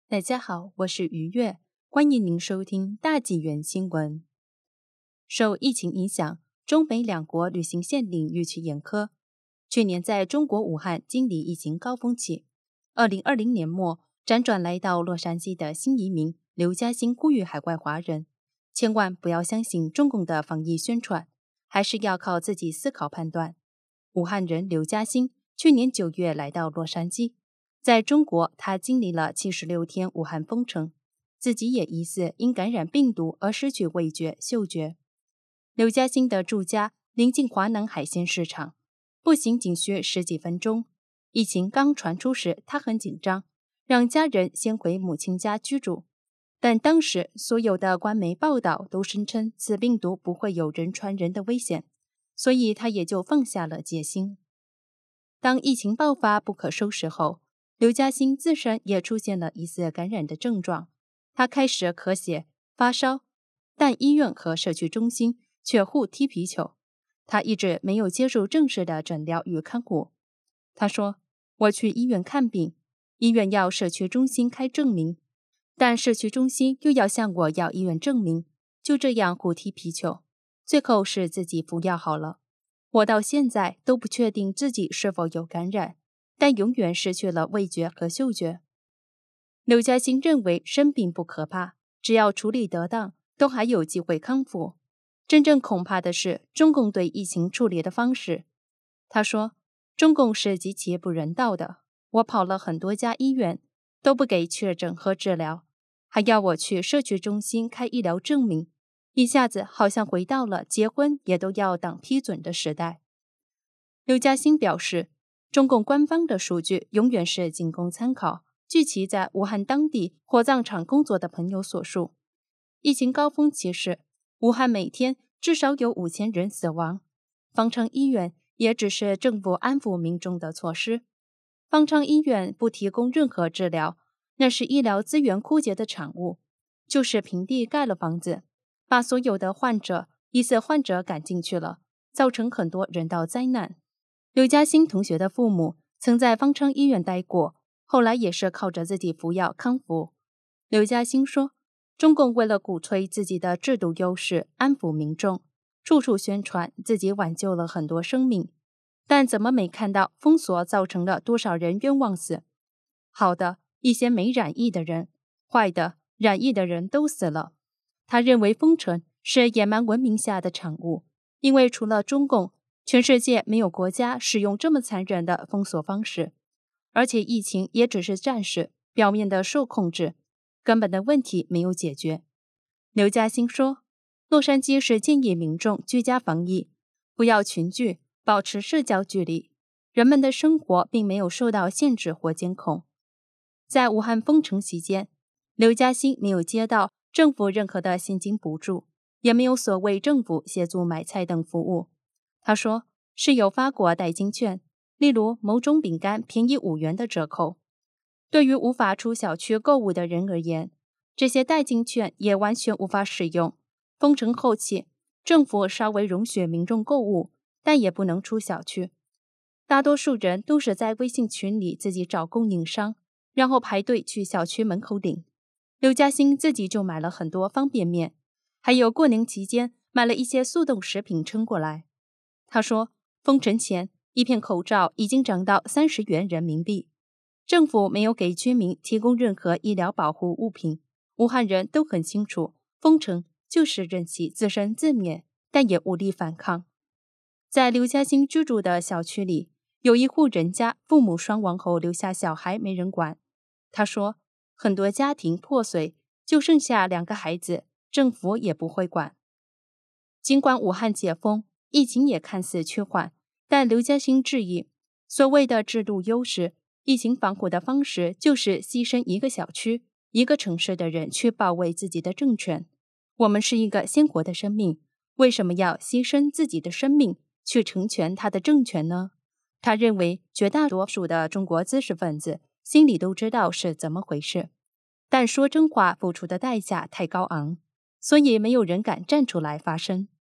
大家好，我是于月，欢迎您收听大纪元新闻。受疫情影响，中美两国旅行限令日趋严苛。去年在中国武汉经历疫情高峰期，2020年末辗转来到洛杉矶的新移民刘嘉欣呼吁海外华人，千万不要相信中共的防疫宣传，还是要靠自己思考判断。武汉人刘嘉欣去年9月来到洛杉矶。在中国，他经历了76天武汉封城，自己也疑似因感染病毒而失去味觉、嗅觉。刘嘉欣的住家临近华南海鲜市场，步行仅需10几分钟。疫情刚传出时，他很紧张，让家人先回母亲家居住。但当时所有的官媒报道都声称此病毒不会有人传人的危险，所以他也就放下了戒心。当疫情爆发不可收拾后，刘嘉欣自身也出现了疑似感染的症状，他开始咳血、发烧，但医院和社区中心却互踢皮球，他一直没有接受正式的诊疗与看护。他说：“我去医院看病，医院要社区中心开证明，但社区中心又要向我要医院证明，就这样互踢皮球，最后是自己服药好了。我到现在都不确定自己是否有感染。”但永远失去了味觉和嗅觉。刘嘉欣认为生病不可怕，只要处理得当，都还有机会康复。真正恐怕的是中共对疫情处理的方式。他说，中共是极其不人道的，我跑了很多家医院，都不给确诊和治疗，还要我去社区中心开医疗证明，一下子好像回到了结婚也都要党批准的时代。刘嘉欣表示，中共官方的数据永远是仅供参考，据其在武汉当地火葬场工作的朋友所述，疫情高峰期时，武汉每天至少有5000人死亡。方舱医院也只是政府安抚民众的措施。方舱医院不提供任何治疗，那是医疗资源枯竭的产物，就是平地盖了房子，把所有的疑似患者赶进去了，造成很多人道灾难。刘嘉欣同学的父母曾在方舱医院待过，后来也是靠着自己服药康复。刘嘉欣说，中共为了鼓吹自己的制度优势，安抚民众，处处宣传自己挽救了很多生命，但怎么没看到封锁造成了多少人冤枉死？好的，一些没染疫的人，坏的，染疫的人都死了。他认为封城是野蛮文明下的产物，因为除了中共，全世界没有国家使用这么残忍的封锁方式，而且疫情也只是暂时表面的受控制，根本的问题没有解决。刘嘉欣说，洛杉矶是建议民众居家防疫，不要群聚，保持社交距离，人们的生活并没有受到限制或监控。在武汉封城期间，刘嘉欣没有接到政府任何的现金补助，也没有所谓政府协助买菜等服务。他说，是有发过代金券，例如某种饼干便宜5元的折扣。对于无法出小区购物的人而言，这些代金券也完全无法使用。封城后期，政府稍微容许民众购物，但也不能出小区。大多数人都是在微信群里自己找供应商，然后排队去小区门口领。刘嘉欣自己就买了很多方便面，还有过年期间买了一些速冻食品撑过来。他说，封城前一片口罩已经涨到30元人民币，政府没有给居民提供任何医疗保护物品。武汉人都很清楚，封城就是任其自生自灭，但也无力反抗。在刘嘉欣居住的小区里，有一户人家父母双亡后留下小孩没人管。他说，很多家庭破碎，就剩下2个孩子，政府也不会管。尽管武汉解封，疫情也看似趋缓，但刘嘉欣质疑，所谓的制度优势，疫情防护的方式就是牺牲一个小区、一个城市的人去保卫自己的政权。我们是一个鲜活的生命，为什么要牺牲自己的生命去成全他的政权呢？他认为绝大多数的中国知识分子心里都知道是怎么回事，但说真话付出的代价太高昂，所以没有人敢站出来发声。